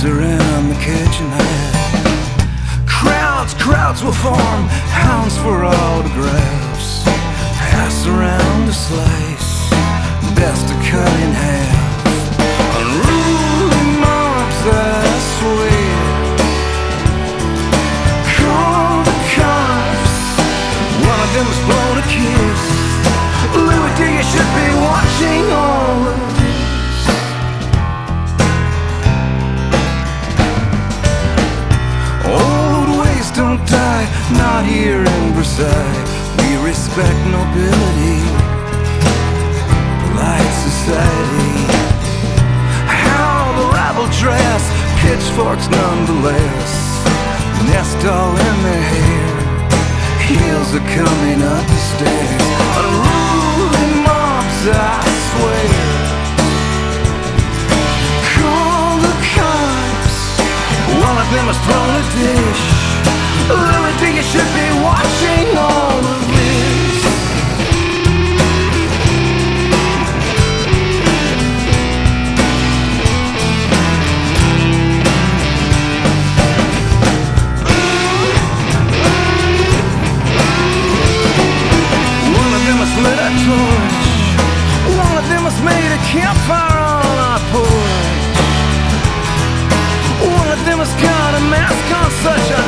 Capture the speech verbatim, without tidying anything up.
around the kitchen head. Crowds, crowds will form, hounds for autographs. Pass around a slice, best to cut in half. Unruly mobs, I swear. Call the cops, one of them has blown a kiss. Louis D, you should be watching all of this. Old ways don't die, not here in Versailles. We respect nobility, polite society. How the rabble dress, pitchforks nonetheless. Nest all in their hair, heels are coming up the stairs. Unruly mobs, I swear. Call the cops, one of them has thrown a dish. Louis D, you should be watching all of this. One of them has lit a torch, one of them has made a campfire on our porch. One of them has got a mask on such a